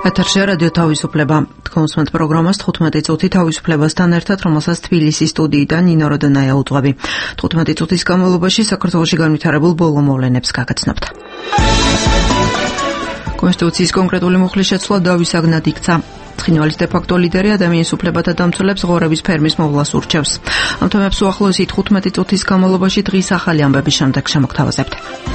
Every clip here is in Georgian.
ეთერში რადიო თავისუფლება. თქვენს პროგრამას 15 წუთი თავისუფლებასთან ერთად, რომელსაც თბილისის სტუდიიდან ნინო როდონაია უძღვები. 15 წუთის განმავლობაში საქართველოში განვითარებულ ბოლო მოვლენებს გაგაცნობთ. კონსტიტუციის კონკრეტული მუხლის შეცვლა დავისაგნად იქცა. ცხინვალის დე-ფაქტო ლიდერი ადამიანის უფლებათა დამცველებს ღორების ფერმის მოვლას ურჩევს. ამ თემებს უახლოესი 15 წუთის განმავლობაში დღის ახალი ამბების შემდეგ შემოგთავაზებთ.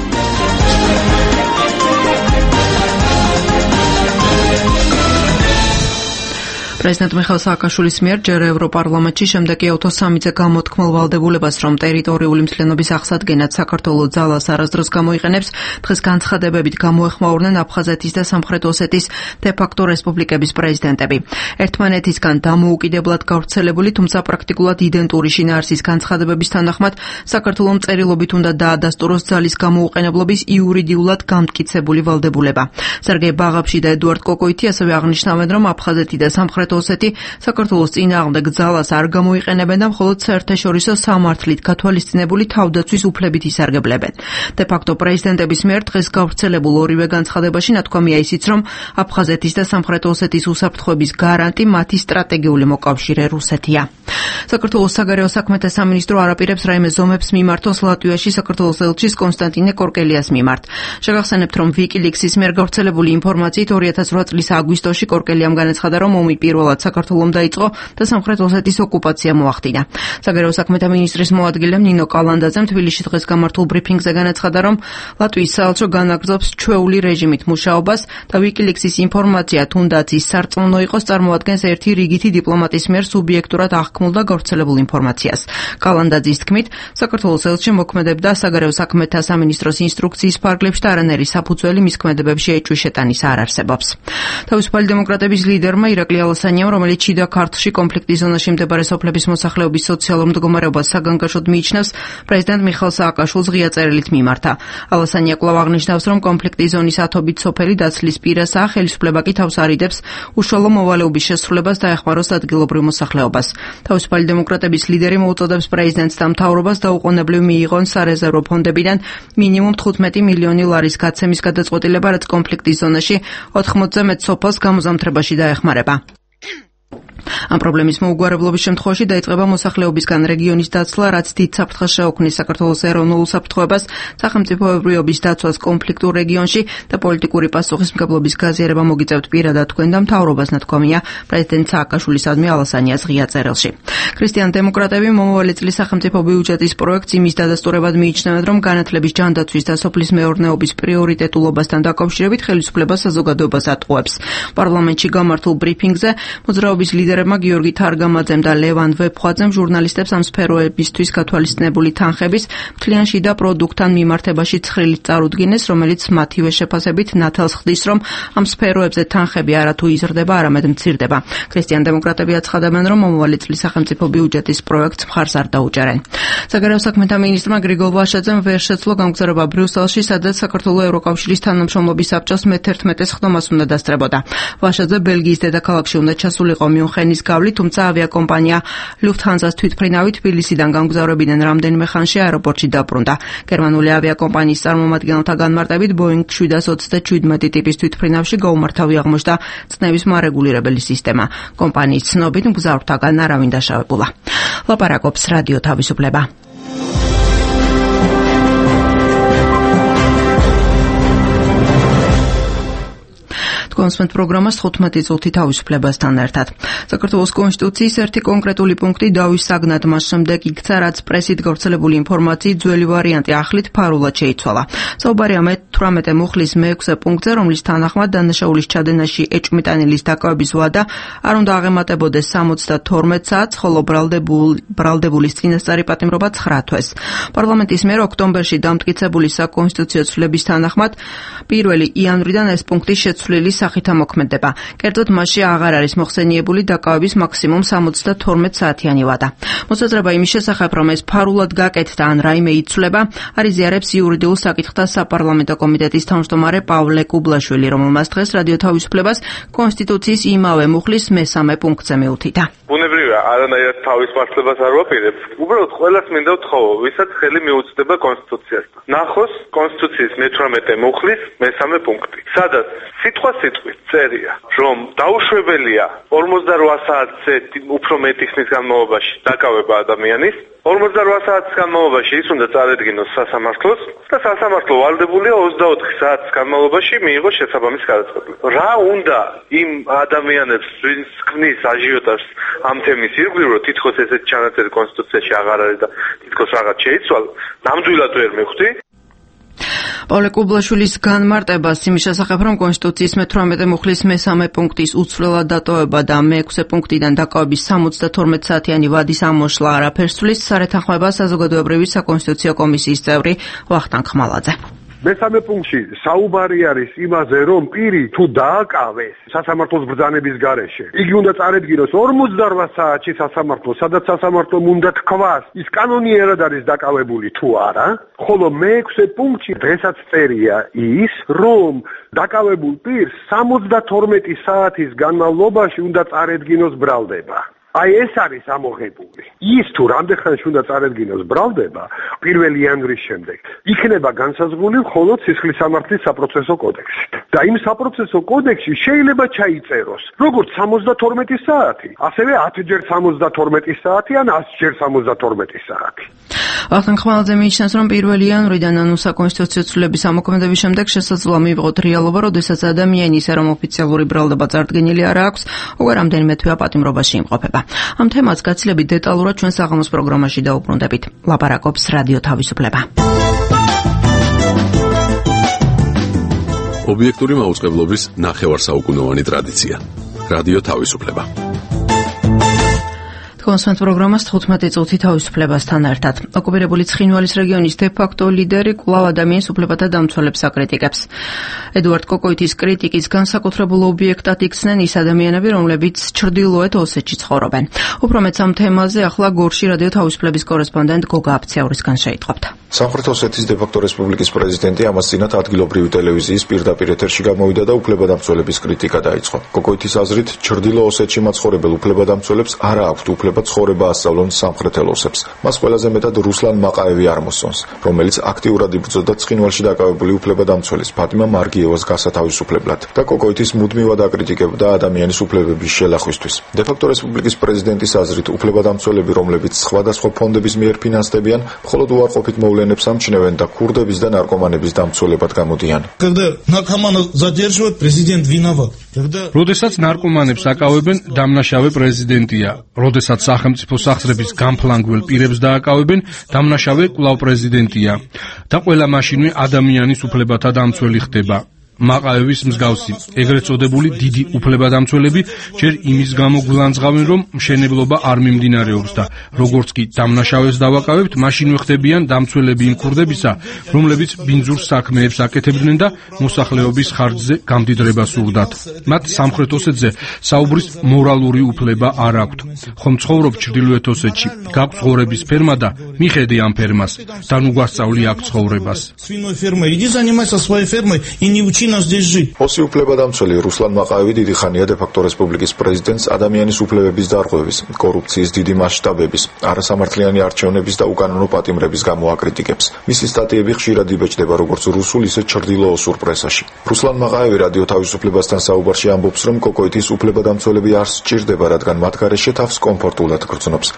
პრეზიდენტ მიხეილ სააკაშვილის მიერ ჯერ ევროპარლამენტში, შემდეგ კი ავტო-სამიზე გამოთქმულ ვალდებულებას, რომ ტერიტორიული მთლიანობის აღსადგენად საქართველოს ძალას არასდროს გამოიყენებს, დღეს განცხადებებით გამოეხმაურნენ აფხაზეთის და სამხრეთ ოსეთის დე-ფაქტო რესპუბლიკების პრეზიდენტები. ერთმანეთისგან დამოუკიდებლად გავრცელებული, თუმცა პრაქტიკულად იდენტური შინაარსის განცხადებების თანახმად, საქართველოს წერილობით უნდა დაადასტუროს ძალის გამოუყენებლობის იურიდიულად გამტკიცებული ვალდებულება. სერგეი ბაღაფში და ედუარდ კოკოიტი ასევე აღნიშნავენ, რომ აფხაზეთი და სამხრეთ ოსეთი საქართველოს წინააღმდეგ ძალას არ გამოიყენებენ და მხოლოდ საერთაშორისო სამართლით გათვალისწინებული თავდაცვის უფლებით ისარგებლებენ. დე-ფაქტო პრეზიდენტების მიერ დღეს გავრცელებულ ორივე განცხადებაში ნათქვამია ისიც, რომ აფხაზეთის და სამხრეთ ოსეთის უსაფრთხოების გარანტი მათი სტრატეგიული მოკავშირე რუსეთია. საქართველოს საგარეო საქმეთა სამინისტრო არაპირებს რაიმე ზომებს მიმართოს ლატვიაში საქართველოს ელჩის კონსტანტინე კორკელიას მიმართ. შეგახსენებთ, რომ ვიკილიქსის მიერ გავრცელებული ინფორმაციით 2008 წლის აგვისტოში კორკელიამ განაცხადა, რომ ომი პირველად საქართველომ დაიწყო და სამხრეთ ოსეთის ოკუპაცია მოახდინა. საგარეო საქმეთა მინისტრის მოადგილემ ნინო კალანდაძემ თბილისში დღეს გამართულ ბრიფინგზე განაცხადა, რომ ლატვიის საელჩო განაგრძობს ჩვეული რეჟიმით მუშაობას და ვიკილიქსის ინფორმაცია, თუნდაც ის სარწმუნო იყოს, წარმოადგენს ერთი რიგითი დიპლომატის მიერ სუბიექტურად აღქმულ და გავრცელებულ ინფორმაციას. კალანდაძის თქმით, საქართველოს ელჩი მოქმედებდა საგარეო საქმეთა სამინისტროს ინსტრუქციის ფარგლებში და არანაირი საფუძველი მის ქმედებებში ეჭვის შეტანის არ არსებობს. თავისუფალი დემოკრატების ლიდერმა ირაკლი ალასანიამ, რომელიც შიდა ქართლში კონფლიქტის ზონაში მდებარე სოფლების მოსახლეობის სოციალურ მდგომარეობას საგანგაშოდ მიიჩნევს, პრეზიდენტ მიხეილ სააკაშვილს ღია წერილით მიმართა. ალასანია კვლავ აღნიშნავს, რომ კონფლიქტის ზონის ათობით სოფელი დაცლის პირასაა, ხელისუფლება კი თავს არიდებს უშუალო მოვალეობის შესრულებას და ეხმაროს ადგილობრივ მოსახლეობას. თავისუფალი დემოკრატების ლიდერი მოუწოდებს პრეზიდენტს და მთავრობას დაუყოვნებლივ მიიღონ სარეზერვო ფონდებიდან მინიმუმ 15 მილიონი ლარის გაცემის გადაწყვეტილება, რაც კონფლიქტის ზონაში 80-ზე მეტ სოფელს გამოზამთრებაში დაეხმარება. ამ პრობლემის მოუგვარებლობის შემთხვევაში დაიწყება მოსახლეობისგან რეგიონის დაცლა, რაც დიდ საფრთხეს შეუქმნის საქართველოს ეროვნულ უსაფრთხოებას, სახელმწიფოებრიობის დაცვას კონფლიქტურ რეგიონში და პოლიტიკური პასუხისმგებლობის გაზიარება მოგიწევთ პირადად თქვენ და მთავრობას, ნათქვამია პრეზიდენტ სააკაშვილისადმი ალასანიას ღია წერილში. ქრისტიან-დემოკრატები მომავალი წლის სახელმწიფო ბიუჯეტის პროექტს იმის დადასტურებად მიიჩნევენ, რომ განათლების ჯანდაცვის და სოფლის მეურნეობის პრიორიტეტულობასთან დაკავშირებით ხელისუფლება საზოგადოებას ატყუებს. პარლამენტში გამართულ ბრიფინგზე მოძრაობის ლიდერებმა გიორგი თარგამაძემ და ლევან ვეფხვაძემ ჟურნალისტებს ამ სფეროებისთვის გათვალისწინებული თანხების მთლიან შიდა პროდუქტთან მიმართებაში ცხრილით წარუდგინეს, რომელიც მათივე შეფასებით ნათელს ხდის, რომ ამ სფეროებზე თანხები არათუ იზრდება, არამედ მცირდება. ქრისტიან-დემოკრატები აცხადებენ, რომ მომავალი წლის სახელმწიფო ბიუჯეტის პროექტს მხარს არ დაუჭერენ. საგარეო საქმეთა მინისტრმა გრიგოლ ვაშაძემ ვერ შეძლო გამგზავრება ბრიუსელში, სადაც საქართველოს ევროკავშირის თანამშრომლობის საბჭოს მე-11 ხდომას უნდა დასწრებოდა. ვაშაძე ბელგიის დედაქალაქში უნდა ჩასულიყო მიუნხენის გავლით, თუმცა ავიაკომპანია ლუფთჰანზას თვითმფრინავი თბილისიდან გამგზავრებიდან რამდენიმე ხანში აეროპორტში დაბრუნდა. გერმანული ავიაკომპანიის წარმომადგენელთა განმარტებით Boeing 737 ტიპის თვითმფრინავში გაუმართავი აღმოჩნდა წნევის მარეგულირებელი სისტემა. კომპანიის ცნობით მგზავრთაგან არავინ დაშავებულა. ლაპარაკობს რადიო თავისუფლება. კონსმენტ პროგრამას 15 წუთი თავისუფლებასთან ერთად. საქართველოს კონსტიტუციის ერთი კონკრეტული პუნქტი დავისაგნად მას შემდეგ იქცა, რაც პრესით გავრცელებული ინფორმაციით ძველი ვარიანტი ახლით ფარულად შეიცვალა. საუბარია მე-18 მუხლის მე-6 პუნქტზე, რომლის თანახმად დანაშაულის ჩადენაში ეჭვმიტანილის დაკავების ვადა არ უნდა აღემატებოდეს 72 საათს, ხოლო ბრალდებულის წინასწარი პატიმრობა 9 თვეს. პარლამენტის მიერ ოქტომბერში დამტკიცებული საკონსტიტუციო ცვლილების თანახმად 1 იანვრიდან ეს პუნქტი შეცვლილი სახით ამოქმედება. კერძოდ მასში აღარ არის მოხსენიებული დაკავების მაქსიმუმ 72 საათიანი ვადა. მოსაზრება იმის შესახებ, რომ ეს ფარულად გაკეთდა ან რაიმე იცვლება, არიზიარებს იურიდიულ საკითხთა საპარლამენტო კომიტეტის თავმჯდომარე პავლე კუბლაშვილი, რომელმაც დღეს რადიო თავისუფლებას კონსტიტუციის იმავე მუხლის მე-3 პუნქტზე მიუთითა. ბუნებრივია, არანაირად თავის მართლებას არ ვაპირებ. უბრალოდ ყველას მინდა ვთხოვო, ვისაც ხელი მიუწვდება კონსტიტუციასთან. ნახოს კონსტიტუციის მე-18 მუხლის მე-3 პუნქტი, სადაც სიტყვა სიტყვით წერია, რომ დაუშვებელია 48 საათზე უფრო მეტი ხნის განმავლობაში დაკავება ადამიანის, 48 საათის განმავლობაში ის უნდა წარედგინოს სასამართლოს და სასამართლო ვალდებულია 24 საათის განმავლობაში მიიღოს შესაბამისი გადაწყვეტილება. რა უნდა იმ ადამიანებს, ვინც ქმნის აჟიოტაჟს ამ თემის ირგვლივ, რომ თითქოს ესეთი ჩანაწერი კონსტიტუციაში აღარ არის და თითქოს რაღაც შეიცვალა, ნამდვილად ვერ მივხვდი. პავლე კუბლაშვილის განმარტებას იმის შესახებ, რომ კონსტიტუციის მე-18 მუხლის მე-3 პუნქტის უცვლელად დატოვება და მე-6 პუნქტიდან დაკავების 72 საათიანი ვადის ამოშლა არაფერს ცვლის, სარეთანხმება საზოგადოებრივი საკონსტიტუციო კომისიის წევრი ვახტანგ ხმალაძე. მე-3 პუნქტში საუბარი არის იმაზე, რომ პირი თუ დააკავეს სასამართლოს ბრძანების გარეშე, იგი უნდა წარედგინოს 48 საათში სასამართლოს, სადაც სასამართლომ უნდა თქვას, ის კანონიერად არის დაკავებული თუ არა, ხოლო მე-6 პუნქტში დღესაც წერია ის, რომ დაკავებულ პირს 72 საათის განმავლობაში უნდა წარედგინოს ბრალდება. აი ეს არის ამოღებული. ის თუ რამდენხანში უნდა წარედგინოს ბრალდება, 1 იანვრის შემდეგ, იქნება განსაზღვრული მხოლოდ სისხლის სამართლის საპროცესო კოდექსით. და იმ საპროცესო კოდექსში შეიძლება ჩაიწეროს როგორც 72 საათი, ასევე 10ჯერ 72 საათი ან 100ჯერ 72 საათი. ვახტანგ ხმალაძე მიიჩნევს, რომ 1 იანვრიდან ანუ საკონსტიტუციო ცვლილების ამოქმედების შემდეგ შესაძლოა მივიღოთ რეალობა, როდესაც ადამიანი ისე რომ ოფიციალური ბრალდება წარდგენილი არ აქვს, უკვე რამდენიმე თვეა პატიმრობაში იმყოფება. ამ თემას გაცილებით დეტალურად ჩვენ საღამოს პროგრამაში დაუბრუნდებით. ლაპარაკობს რადიო თავისუფლება. ობიექტური მაუწყებლობის ნახევარსაუკუნოვანი ტრადიცია. რადიო თავისუფლება. კონსვენთ პროგრამას 15 წუთი თავისუფლებასთან ერთად. ოკუპირებული ცხინვალის რეგიონის დე-ფაქტო ლიდერი კვლავ ადამიანის უფლებათა დამცველებს აკრიტიკებს. ედუარდ კოკოიტის კრიტიკის განსაკუთრებულ ობიექტად იქცნენ ის ადამიანები, რომლებიც ჩრდილოეთ ოსეთში ცხოვრობენ. უფრო მეც ამ თემაზე ახლა გორში რადიო თავისუფლების კორესპონდენტ გოგა აფციაურისგან შეიტყობთ. სამხრეთ ოსეთის დე-ფაქტო რესპუბლიკის პრეზიდენტი ამას წინათ ადგილობრივი ტელევიზიის პირდაპირ ეთერში გამოვიდა და უფლებადამცველების კრიტიკა დაიწყო. კოკოიტის აზრით, ჩრდილო ოსეთში მაცხოვრებელ უფლებადამცველებს არა აქვთ უფლება ცხოვრება ასწავლონ სამხრეთელ ოსებს. მას ყველაზე მეტად რუსლან მაყაევი არ მოსწონს, რომელიც აქტიურად იბრძოდა ცხინვალში დაკავებული უფლებადამცველის ფატიმა მარგიევას გასათავისუფლებლად და კოკოიტის მუდმივად აკრიტიკებდა ადამიანის უფლებების შელახვისთვის. დე-ფაქტო რესპუბლიკის პრეზიდენტის აზრით, უფლებადამცველები, რომლებიც სხვადასხვა ფონდების მიერ ფინანსდებიან, მხოლოდ უარყოფით მოვლენებს ამჩნევენ და ქურდების და ნარკომანების დამცველებად გამოდიან. როდესაც ნარკომანებს აკავებენ, დამნაშავე პრეზიდენტია. როდესაც სახელმწიფო სახსრების გამფლანგվել პირებს დააკავებენ, დამნაშავე კვლავ პრეზიდენტია. და ყველა მაშინვე ადამიანის უფლებათა დამცველი ხდება. მაყაევის მსგავსი, ეგრეთ წოდებული დიდი უფლებადამცველები ჯერ იმის გამო გულანძღავენ, რომ მშენებლობა არ მიმდინარეობს და როგორც კი დამნაშავეს დავაკავებთ, მაშინვე ხდებიან დამცველები იმ ქურდებისა, რომლებიც ბინძურ საქმეებს აკეთებდნენ და მოსახლეობის ხარჯზე გამდიდრება სურდათ. მათ სამხრეთ ოსეთზე საუბრის მორალური უფლება არ აქვთ. ხომ ცხოვრობ ჩრდილოეთ ოსეთში, გაქვს ღორების ფერმა და მიხედე ამ ფერმას და ნუ გვასწავლი აქ ცხოვრებას. ოსი უფლებადამცველი რუსლან მაყაევი დიდი ხანია დე-ფაქტო რესპუბლიკის პრეზიდენტს ადამიანის უფლებების დარღვევის, კორუფციის დიდი მასშტაბების, არასამართლიანი არჩევნების და უკანონო პატიმრების გამო აკრიტიკებს. მისი სტატიები ხშირად იბეჭდება როგორც რუსულ, ისე ჩრდილოოსურ პრესაში. რუსლან მაყაევი რადიო თავისუფლებასთან საუბარში ამბობს, რომ კოკოიტის უფლებადამცველები არ სჭირდება, რადგან მათ გარეშე თავს კომფორტულად გრძნობს.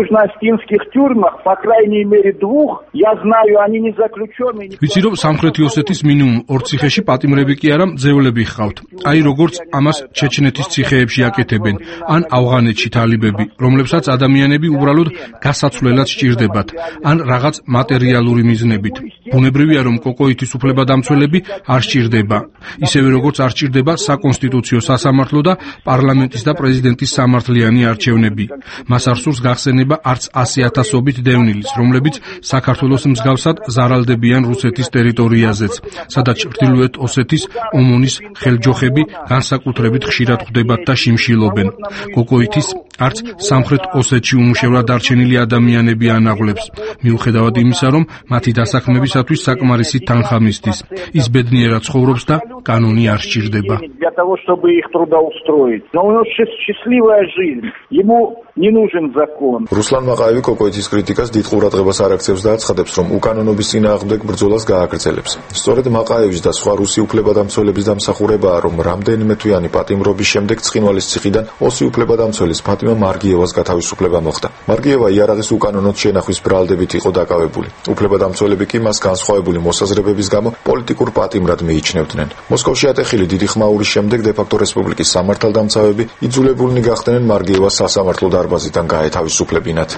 ვიცი, რომ სამხრეთი ოსეთის მინიმუმ 2 ციხეში პატიმრები კი არა მძევლები ხავთ. აი როგორც ამას ჩეჩნეთის ციხეებში აკეთებენ, ან ავღანეთში თალიბები, რომლებსაც ადამიანები უბრალოდ გასაცვლელად სჭირდებათ, ან რაღაც მატერიალური მიზნებით. ბუნებრივია, რომ კოკოიტის უფლებადამცველები არ სჭირდება. ისევე როგორც არ სჭირდება საკონსტიტუციო სასამართლო და პარლამენტის და პრეზიდენტის სამართლიანი არჩევნები. მას არ სურს გახსენება არც 100,000-ობით დევნილის, რომლებიც საქართველოს მსგავსად ზარალდებიან რუსეთის ტერიტორიაზეც, სადაც ჩრდილოეთ ოსეთის ომონის ხელჯოხები განსაკუთრებით ხშირად ხვდებათ და შიმშილობენ. კოკოიტის არც სამხრეთ ოსეთში უმუშევრად დარჩენილი ადამიანები ანაღვლებს, მიუხედავად იმისა, რომ მათი დასაქმებისათვის საკმარისი თანხა მისდის. ის ბედნიერად ცხოვრობს და კანონი არ სჭირდება. Для того, чтобы их трудоустроить. Но у него счастливая жизнь. Ему не нужен закон. Руслан Маყаევი კოკოეთის კრიტიკას დიდ ყურადღებას არ აქცევს და აცხადებს, რომ უკანონობის წინააღმდეგ ბრძოლას გააგრძელებს. სწორედ მაყაევის და სხვა რუსი უფლებადამცველების დამსახურებაა, რომ რამდენიმე თვიანი პატიმრობის შემდეგ ცხინვალის ციხიდან ოსი უფლებადამცველის ფატიმა მარგიევას გათავისუფლება მოხდა. მარგიევა იარაღის უკანონოდ შენახვის ბრალდებით იყო დაკავებული. უფლებადამცველები კი მას განსხვავებული მოსაზრებების გამო პოლიტიკურ პატიმრად მიიჩნევდნენ. მოსკოვში ატეხილი დიდი ხმაურის შემდეგ დე-ფაქტო რესპუბლიკის სამართალდამცავები იძულებულნი გახდნენ მარგიევას სასამართლო დარბაზიდან გაეთავისუფლებინათ.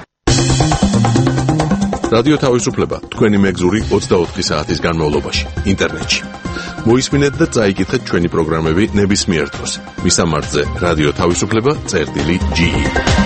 რადიო თავისუფლება თქვენი მეგზური 24 საათის განმავლობაში ინტერნეტში. მოისმინეთ და წაიკითხეთ ჩვენი პროგრამები ნებისმიერ დროს. მისამართზე radioთავისუფლება.ge.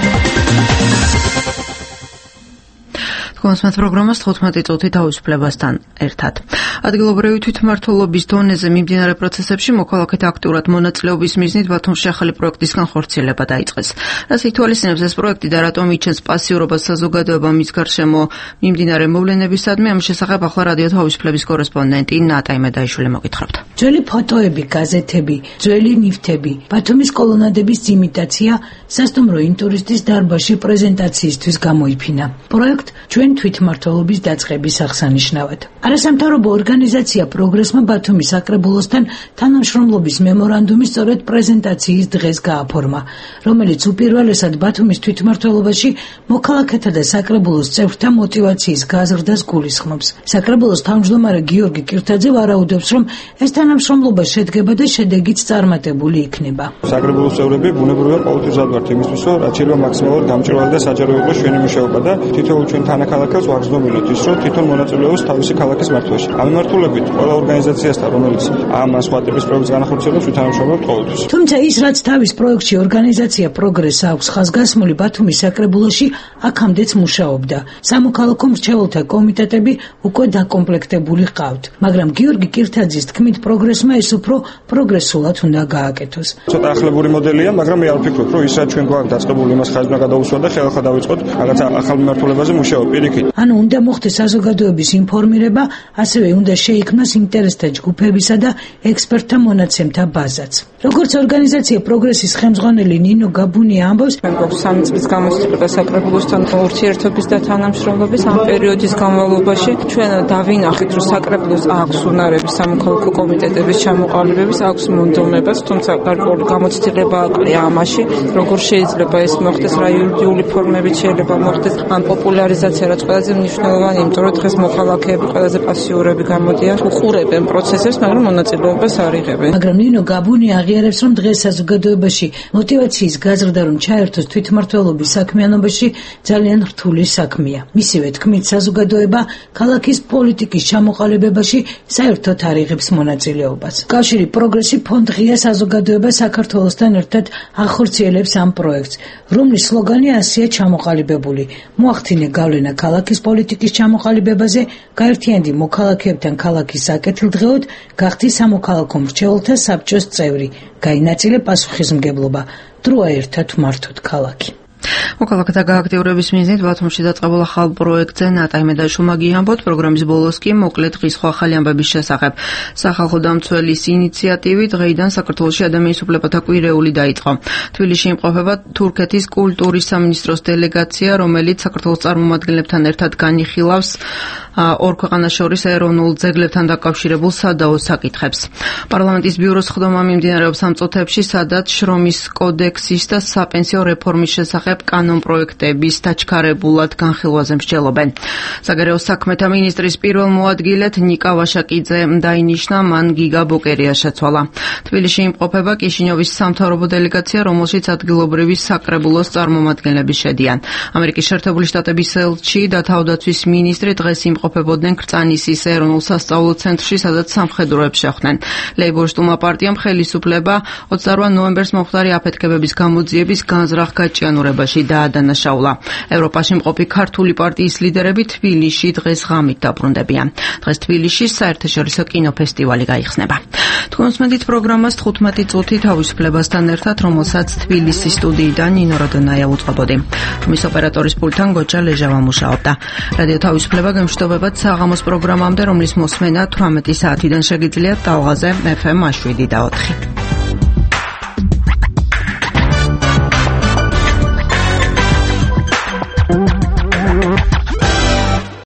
კონსმათ პროგრამას 15 წუთი თავისუფლებასთან ერთად. ადგილობრივი თვითმმართველობის დონეზე მიმდინარე პროცესებში მოქალაქეთა აქტიურად მონაწილეობის მიზნით ბათუმში ახალი პროექტის განხორციელება დაიწყეს. რაც ითვალისწინებს ეს პროექტი და რატომ იჩენს პასიურობას საზოგადოებამ მის გარშემო მიმდინარე მოვლენებისადმი, ამის შესახებ ახლა რადიო თავისუფლების კორესპონდენტი ნატა იმედაიშვილი მოგითხრობთ. ძველი ფოტოები, გაზეთები, ძველი ნივთები, ბათუმის კოლონადების იმიტაცია სასტუმრო ინტურისტის დარბაზში პრეზენტაციისთვის გამოიფინა. პროექტ ჩვენ თვითმმართველობის დაწყების აღსანიშნავად. არასამთავრობო ორგანიზაცია პროგრესმა ბათუმის საკრებულოსთან თანამშრომლობის მემორანდუმი სწორედ პრეზენტაციის დღეს გააფორმა, რომელიც უპირველესად ბათუმის თვითმმართველობაში მოქალაქეთა და საკრებულოს წევრთა мотиваციის გაზრდას გულისხმობს. საკრებულოს თავმჯდომარე გიორგი კირთაძე ვარაუდობს, რომ ეს თანამშრომლობა შედგება და შედეგიც წარმატებული იქნება. საკრებულოს წევრები ბუნებრივად ყოველთვის ვართ იმისთვის, რომ რაც შეიძლება მაქსიმალურად გამჭვირვალე და საჯარო იყოს ჩვენი მუშაობა და თითოეულ ჩვენ თანაქალაქელს ვაგრძნობილოთ ის, რომ თვითონ მონაწილეობს თავისი ქალაქის მართვაში. ამ მიმართულებით ყველა ორგანიზაციასთან, რომელიც ამ სხვა ტიპის პროექტს განახორციელებს, ვითანამშრომლობთ ყოველთვის. თუმცა ის, რაც თავის პროექტში ორგანიზაცია პროგრესს აქვს ხაზგასმული ბათუმის საკრებულოში, აქამდეც მუშაობდა. სამოქალაქო მრჩეველთა კომიტეტები უკვე დაკომპლექტებული ჰყავთ, მაგრამ გიორგი კირთაძის თქმით პროგრესმა ეს უფრო პროგრესულად უნდა გააკეთოს. ცოტა ახლებური მოდელია, მაგრამ მე არ ვფიქრობ, რომ ის რაც ჩვენ გვაქვს დაწყებული იმას ხაზნა გადაუსვა და ხელახლა დავიწყოთ რაღაც ახალ მიმართულებაზე მუშაობა პირიქით. ანუ უნდა მოხდეს საზოგადოების ინფორმირება, ასევე უნდა შეიქმნას ინტერესთა ჯგუფებისა და ექსპერტთა მონაცემთა ბაზაც. როგორც ორგანიზაცია პროგრესის ხელმძღვანელი ნინო გაბუნია ამბობს, ჩვენ გვაქვს 3 წლის გამოცდილება საკრებულოსთან ურთიერთობის და თანამშრომლობის ამ პერიოდის განმავლობაში. ჩვენ დავინახეთ, რომ საკრებულოს აქვს უნარები სამოქალაქო კომიტეტების ჩამოყალიბების, აქვს მონდომებაც, თუმცა გარკვეული გამოცდილება აკლია ამაში, როგორ შეიძლება ეს მოხდეს, რა იურიდიული ფორმებით შეიძლება მოხდეს ამ პოპულარიზაცია, რაც ყველაზე მნიშვნელოვანი, იმიტომ რომ დღეს მოქალაქეები ყველაზე პასიურები გამოდიან, უყურებენ პროცესებს, მაგრამ მონაწილეობას არ იღებენ. მაგრამ ნინო გაბუნია აღიარებს, რომ დღეს საზოგადოებაში мотиваციის გაზრდა რომ ჩაერთოს თვითმმართველობის საქმიანობაში ძალიან რთული საქმეა. მისივე თქმით, საზოგადოება ქალაქის პოლიტიკის ჩამოყალიბებაში საერთოდ არ იღებს მონაწილეობას. კავშირი პროგრესი ფონდ ღია საზოგადოება საქართველოსთან ერთად ახორციელებს ამ პროექტს, რომლის სლოგანი ასია ჩამოყალიბებული. მოახდინე გავლენა ქალაქის პოლიტიკის ჩამოყალიბებაზე, გაერთიანდი მოქალაქეებთან ქალაქის საკეთილდღეოდ, გახდი სამოქალაქო მრჩეველთა საბჭოს წევრი, გაინაწილე პასუხისმგებლობა, დროა ერთად ვმართოთ ქალაქი. მოქალაქეთა გააქტიურების მიზნით ბათუმში დაწყებულ ახალ პროექტზე ნატა იმედაშვილმა გიამბოთ. პროგრამის ბოლოს კი მოკლედ დღის სხვა ახალი ამბების შესახებ. სახალხო დამცველის ინიციატივით დღეიდან საქართველოში ადამიანის უფლებათა კვირეული დაიწყო. თბილისში იმყოფება თურქეთის კულტურის სამინისტროს დელეგაცია, რომელიც საქართველოს წარმომადგენლებთან ერთად განიხილავს ორ ქვეყანას შორის ეროვნულ ძეგლებთან დაკავშირებულ სადაო საკითხებს. პარლამენტის ბიუროს ხდომა მიმდინარეობს ამ წუთებში, სადაც შრომის კოდექსის და საპენსიო რეფორმის შესახებ კანონპროექტების დაჩქარებულად განხილვაზე მსჯელობენ. საგარეო საქმეთა მინისტრის პირველ მოადგილედ ნიკა ვაშაკიძე დაინიშნა, მან გიგა ბოკერია შეცვალა. თბილისში იმყოფება კიშინიოვის სამთავრობო დელეგაცია, რომელშიც ადგილობრივი საკრებულოს წარმომადგენლები შედიან. ამერიკის შეერთებული შტატების ელჩი და თავდაცვის მინისტრი დღეს იმყოფებოდნენ კრწანისის ეროვნულ სასწავლო ცენტრში, სადაც სამხედროებს შეხვდნენ. ლეიბორისტულმა პარტიამ ხელისუფლება 28 ნოემბერს მომხდარი აფეთქებების გამოძიების განზრახ გაჭიანურება მოხელეობაში დაადანაშაულა. ევროპაში მყოფი ქართული პარტიის ლიდერები თბილისში დღეს ღამით დაბრუნდებიან. დღეს თბილისში საერთაშორისო კინოფესტივალი გაიხსნება. თქვენს მედით პროგრამას 15 წუთი თავისუფლებასთან ერთად, რომელსაც თბილისის სტუდიიდან ნინო როდონაია უწყობოდი. მის ოპერატორის პულტთან გოჩა ლეჟავა მუშაობდა. რადიო თავისუფლება გემშვიდობებად საღამოს პროგრამამდე, რომლის მოსმენა 18 საათიდან შეგიძლიათ ტალღაზე FM 7 და 4.